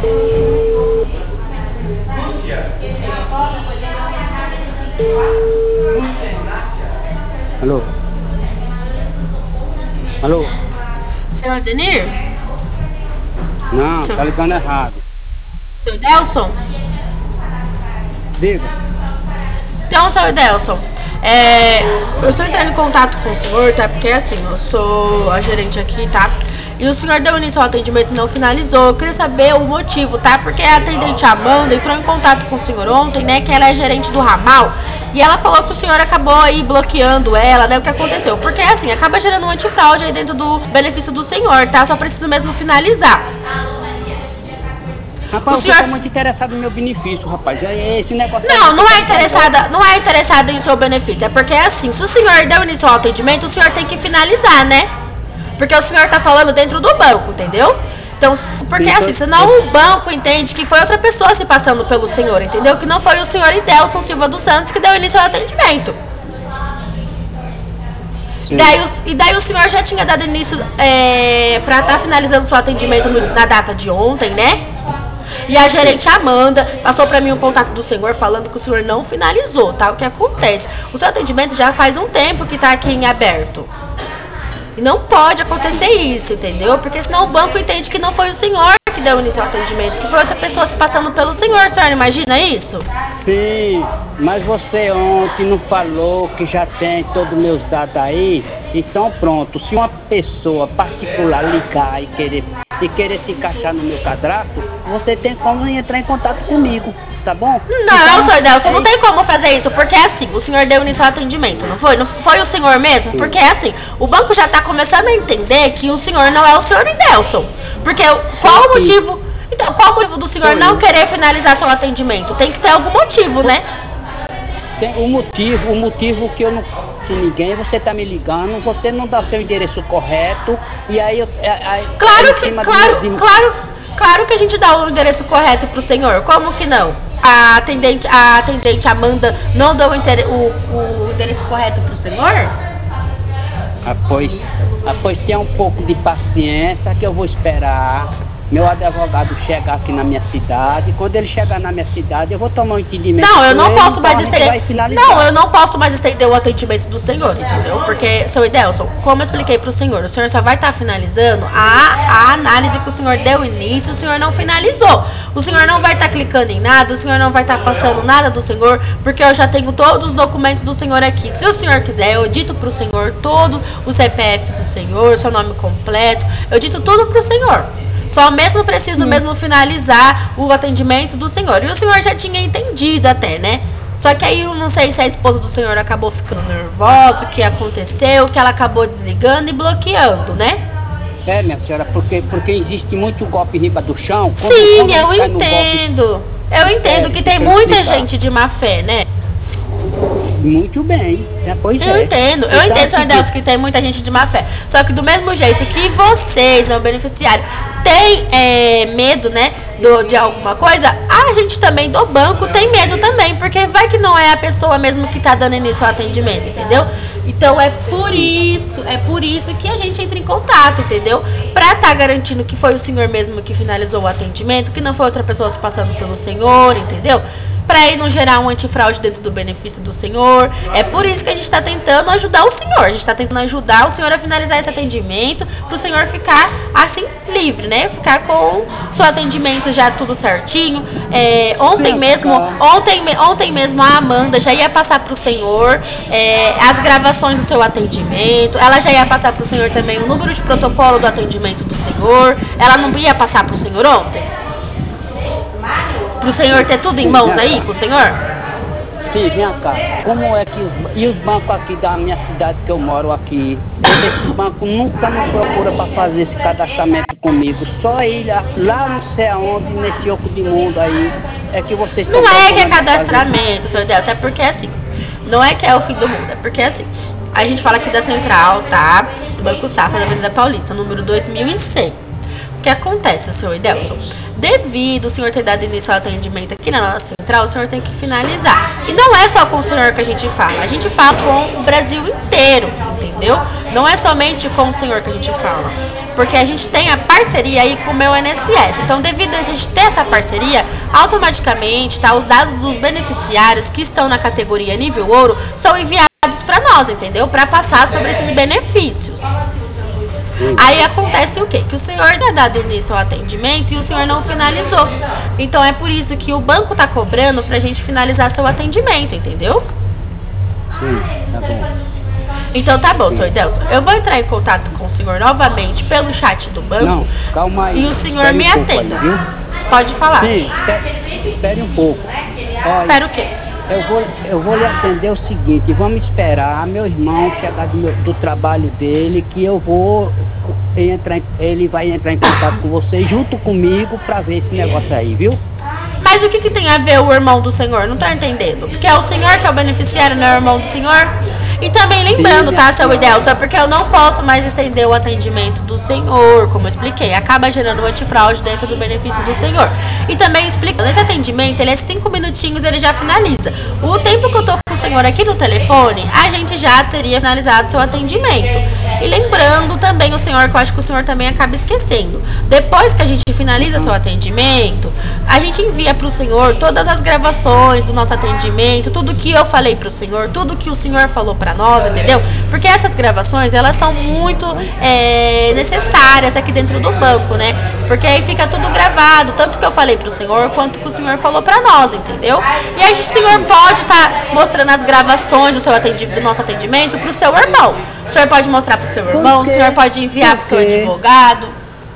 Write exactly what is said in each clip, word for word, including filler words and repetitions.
Alô? Alô? Senhor Denir? Não, Seu- tá ligando errado. Seu Delson? Diga. Então, senhor Delson, é, eu estou entrando em contato com o senhor, tá? Porque assim, eu sou a gerente aqui, tá? E o senhor deu início ao atendimento e não finalizou. Eu queria saber o motivo, tá? Porque a atendente Amanda entrou em contato com o senhor ontem, né? Que ela é gerente do ramal. E ela falou que o senhor acabou aí bloqueando ela, né? O que aconteceu? Porque assim, acaba gerando um antifraude aí dentro do benefício do senhor, tá? Só preciso mesmo finalizar. Rapaz, O você senhor- tá muito interessado no meu benefício, rapaz. É esse negócio. Não, aí, não você é tá interessada, não é interessada em seu benefício. É porque é assim, se o senhor deu início ao atendimento, o senhor tem que finalizar, né? Porque o senhor tá falando dentro do banco, entendeu? Então, porque Sim, assim, tô- senão o banco entende que foi outra pessoa se passando pelo senhor, entendeu? Que não foi o senhor Idelson Silva dos Santos que deu início ao atendimento. Sim. Daí o- e daí o senhor já tinha dado início é, para estar finalizando seu atendimento no- na data de ontem, né? E a gerente Amanda passou para mim o contato do senhor falando que o senhor não finalizou, tá? O que acontece? O seu atendimento já faz um tempo que tá aqui em aberto. E não pode acontecer isso, entendeu? Porque senão o banco entende que não foi o senhor que deu início ao atendimento, que foi outra pessoa se passando pelo senhor. O senhor imagina isso? Sim, mas você ontem não falou que já tem todos os meus dados aí? Então pronto, se uma pessoa particular ligar e querer, e querer se encaixar no meu cadastro, você tem como entrar em contato comigo, tá bom? Não, Então, senhor Delson, é não tem como fazer isso, porque é assim, o senhor deu início ao atendimento, não foi? Não foi o senhor mesmo? Sim. Porque é assim, o banco já tá começando a entender que o senhor não é o senhor Idelson. Porque qual o sim. motivo? Então, qual o motivo do senhor Sou não eu. querer finalizar seu atendimento? Tem que ter algum motivo, né? Tem o motivo, o motivo que eu não conheço ninguém, você tá me ligando, você não dá seu endereço correto, e aí eu. é- é- Claro em que, cima claro, de- de- claro, claro que a gente dá o endereço correto pro senhor. Como que não? A atendente, a atendente Amanda não deu o, entere- o- o endereço correto pro senhor? Ah, pois, ah, pois tenha um pouco de paciência que eu vou esperar meu advogado chegar aqui na minha cidade. Quando ele chegar na minha cidade, eu vou tomar um entendimento. Não, eu com não ele, posso então mais a gente vai estender. finalizar. Não, eu não posso mais estender o atendimento do senhor, entendeu? Porque, seu Idelson, como eu expliquei pro senhor, o senhor só vai estar finalizando a, a análise que o senhor deu início, o senhor não finalizou. O senhor não vai estar clicando em nada, o senhor não vai estar passando nada do senhor, porque eu já tenho todos os documentos do senhor aqui. Se o senhor quiser, eu dito pro senhor todo o C P F do senhor, seu nome completo, eu dito tudo pro senhor. Só mesmo preciso mesmo finalizar o atendimento do senhor. E o senhor já tinha entendido até, né? Só que aí eu não sei se a esposa do senhor acabou ficando nervosa, o que aconteceu, que ela acabou desligando e bloqueando, né? É, minha senhora, porque, porque existe muito golpe riba do chão. Quando- Sim, quando a eu gente cai no golpe- entendo. Eu entendo É, que tem deixa eu muita explicar. gente de má fé, né? Muito bem, né? Pois Eu é. entendo, eu Então, entendo, é o senhor seguinte, Delcio, que tem muita gente de má fé. Só que do mesmo jeito que vocês, meu beneficiário, tem é, medo, né, do, de alguma coisa, a gente também do banco tem medo também, porque vai que não é a pessoa mesmo que tá dando início ao atendimento, entendeu? Então é por isso, é por isso que a gente entra em contato, entendeu? Pra tá garantindo que foi o senhor mesmo que finalizou o atendimento, que não foi outra pessoa se passando pelo senhor, entendeu? Pra aí não gerar um antifraude dentro do benefício do senhor. É por isso que a gente tá tentando ajudar o senhor. A gente tá tentando ajudar o senhor a finalizar esse atendimento, pro senhor ficar assim, livre, né? Ficar com seu atendimento já tudo certinho. É, ontem Sim, mesmo, tá. ontem, me- ontem mesmo a Amanda já ia passar pro senhor é, as gravações do seu atendimento. Ela já ia passar pro senhor também o número de protocolo do atendimento do senhor. Ela não ia passar pro senhor ontem? Pro senhor ter tudo em mãos aí com o senhor? sim, vem cá. Como é que os, e os bancos aqui da minha cidade que eu moro aqui, esse banco nunca me procura para fazer esse cadastramento comigo. Só ele lá, lá não sei aonde, nesse oco de mundo aí, é que vocês Não estão é que é procurando pra fazer. cadastramento, senhor Delcio, é porque assim. Não é que é o fim do mundo, é porque assim. A gente fala aqui da central, tá? Do Banco Safra, da Avenida Paulista, número dois mil e cem. que acontece, senhor Idelson? Devido o senhor ter dado início ao atendimento aqui na nossa central, o senhor tem que finalizar. E não é só com o senhor que a gente fala, a gente fala com o Brasil inteiro, entendeu? Não é somente com o senhor que a gente fala, porque a gente tem a parceria aí com o meu I N S S. Então, devido a gente ter essa parceria, automaticamente, tá, os dados dos beneficiários que estão na categoria nível ouro são enviados para nós, entendeu? Para passar sobre esses benefícios. Aí acontece o quê? Que o senhor tinha dado início ao atendimento e o senhor não finalizou. Então é por isso que o banco tá cobrando pra gente finalizar seu atendimento, entendeu? Sim, tá bom. Então tá bom, senhor Delson. Eu vou entrar em contato com o senhor novamente pelo chat do banco. Não, calma aí. E o senhor Espere me um pouco atenda. aí, viu? Pode falar. Sim, espere, espere um pouco. Olha, Espera o quê? Eu vou, eu vou lhe atender o seguinte, vamos esperar meu irmão chegar do, meu- do trabalho dele, que eu vou entrar, em- ele vai entrar em contato com você junto comigo pra ver esse negócio aí, viu? Mas o que, que tem a ver o irmão do senhor? Não tô entendendo. Porque é o senhor que é o beneficiário, não é o irmão do senhor? E também lembrando, Sim, tá, minha seu senhora. Idelson, é porque eu não posso mais estender o atendimento do senhor, como eu expliquei. Acaba gerando um antifraude dentro do benefício do senhor. E também explicando, esse atendimento, ele é cinco minutinhos, ele já finaliza. O tempo que eu tô com o senhor aqui no telefone, a gente já teria finalizado seu atendimento. E lembrando também o senhor, que eu acho que o senhor também acaba esquecendo. Depois que a gente finaliza seu atendimento, a gente envia para o senhor todas as gravações do nosso atendimento, tudo que eu falei para o senhor, tudo que o senhor falou para nós, entendeu? Porque essas gravações, elas são muito é, necessárias aqui dentro do banco, né? Porque aí fica tudo gravado, tanto que eu falei para o senhor, quanto que o senhor falou para nós, entendeu? E aí o senhor pode estar mostrando as gravações do, seu atendi- do nosso atendimento para o seu irmão. O senhor pode mostrar para o seu irmão, o quê? senhor pode enviar para o seu Por quê? advogado.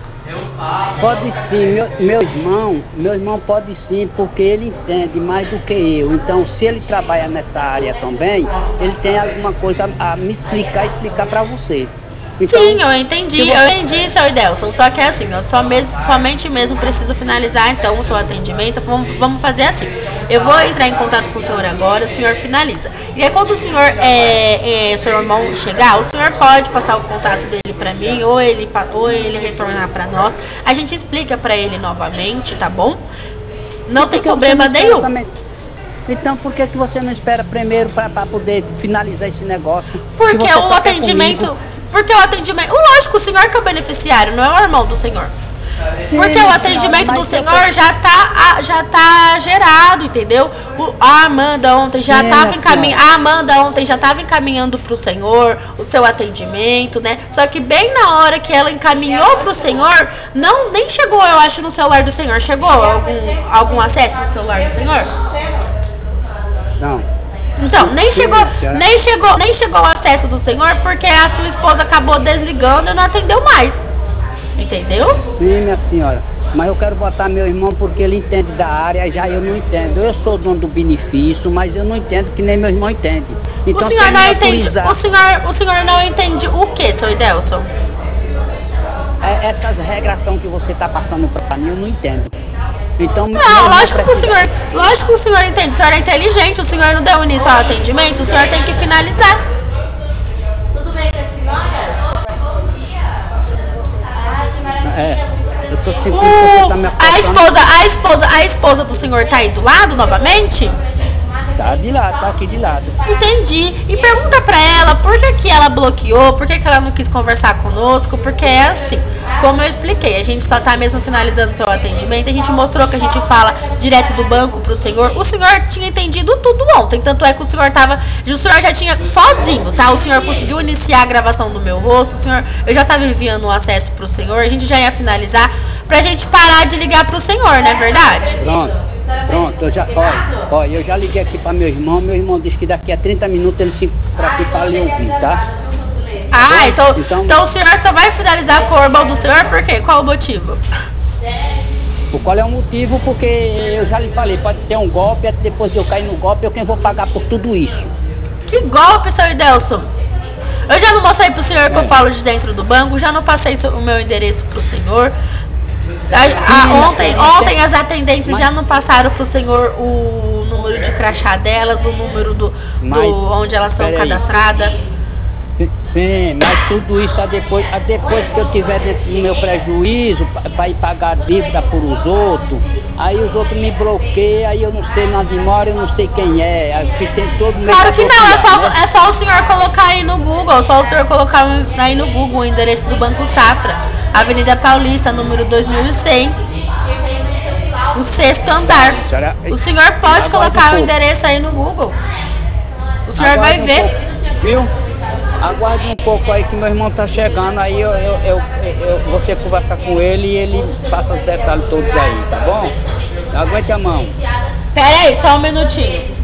Pode sim, meu, meu irmão, meu irmão pode sim, porque ele entende mais do que eu. Então, se ele trabalha nessa área também, ele tem alguma coisa a me explicar, explicar para você. Então, Sim, eu entendi, se você- eu entendi, seu Idelson. Só que é assim, eu só mesmo, somente mesmo preciso finalizar então o seu atendimento. Vamos, vamos fazer assim. Eu vou entrar em contato com o senhor agora, o senhor finaliza. E aí quando o senhor, é, é, seu irmão chegar, o senhor pode passar o contato dele pra mim, ou ele, pa- ou ele retornar pra nós. A gente explica pra ele novamente, tá bom? Não tem Por que problema você não espera nenhum. também? Então, por que, que você não espera primeiro para poder finalizar esse negócio? Se Porque você o só quer atendimento. comigo- Porque o atendimento. Lógico, o senhor que é o beneficiário, não é o irmão do senhor. Sim, Porque o senhora, atendimento mas do eu senhor sei- já tá, ah, já tá gerado, entendeu? O, a Amanda ontem já Sim, tava minha encaminhando. senhora. A Amanda ontem já estava encaminhando pro senhor o seu atendimento, né? Só que bem na hora que ela encaminhou pro senhor, não nem chegou, eu acho, no celular do senhor. Chegou algum, algum acesso no celular do senhor? Não. Então, nem Sim, chegou, senhora. nem chegou, nem chegou o acesso do senhor porque a sua esposa acabou desligando e não atendeu mais. Entendeu? Sim, minha senhora. Mas eu quero botar meu irmão porque ele entende da área, já eu não entendo. Eu sou dono do benefício, mas eu não entendo que nem meu irmão entende. Então, o se senhor ele não me entende. autorizar O senhor, o senhor não entende o que, seu Idelson? é, essas regração que você está passando para mim, eu não entendo. Então, meu Não, irmão lógico que o precisa- senhor. Lógico que o senhor entende. O senhor é inteligente, o senhor não deu início ao atendimento, o senhor tem que finalizar. É, eu tô sentindo O- que você tá me a apontando. esposa, a esposa, a esposa do senhor tá aí do lado novamente? Tá de lado, tá aqui de lado. Entendi. E pergunta pra ela por que, que ela bloqueou, por que, que ela não quis conversar conosco, porque é assim, como eu expliquei, a gente só tá mesmo finalizando seu atendimento, a gente mostrou que a gente fala direto do banco pro senhor. O senhor tinha entendido tudo ontem, tanto é que o senhor tava, o senhor já tinha sozinho, tá? O senhor conseguiu iniciar a gravação do meu rosto, o senhor, eu já tava enviando o acesso pro senhor, a gente já ia finalizar pra gente parar de ligar pro senhor, não é verdade? Pronto. Pronto, eu já, olha, olha, eu já liguei aqui para meu irmão, meu irmão disse que daqui a trinta minutos ele se para aqui para lhe ouvir, tá? Ah, então, Então- então o senhor só vai finalizar com o irmão do senhor, por quê? Qual o motivo? O qual é o motivo? Porque eu já lhe falei, pode ter um golpe, é depois de eu cair no golpe, eu quem vou pagar por tudo isso. Que golpe, seu Idelson! Eu já não mostrei pro senhor que eu É. falo de dentro do banco, já não passei so- o meu endereço pro senhor. A- a- Sim, ontem, mas- ontem as atendentes mas- já não passaram pro senhor o número de crachá delas, o número do, do Mas, onde elas são espera aí. cadastradas. Sim, sim, mas tudo isso a depois, a depois que eu tiver dentro do meu prejuízo para ir pagar dívida por os outros, aí os outros me bloqueiam, aí eu não sei onde mora, eu não sei quem é, aí que tem todo meio Claro que não, é só, né? é só o senhor colocar aí no Google, só o senhor colocar aí no Google o endereço do Banco Safra, Avenida Paulista, número dois mil e cem, o sexto andar. Senhora, O senhor pode aguarde colocar um o pouco. endereço aí no Google. O senhor Aguarde vai um ver. pouco, viu? Aguarde um pouco aí que meu irmão tá chegando, aí eu, eu, eu, eu- você conversa com ele e ele passa os detalhes todos aí, tá bom? Aguente a mão. Pera aí, só um minutinho.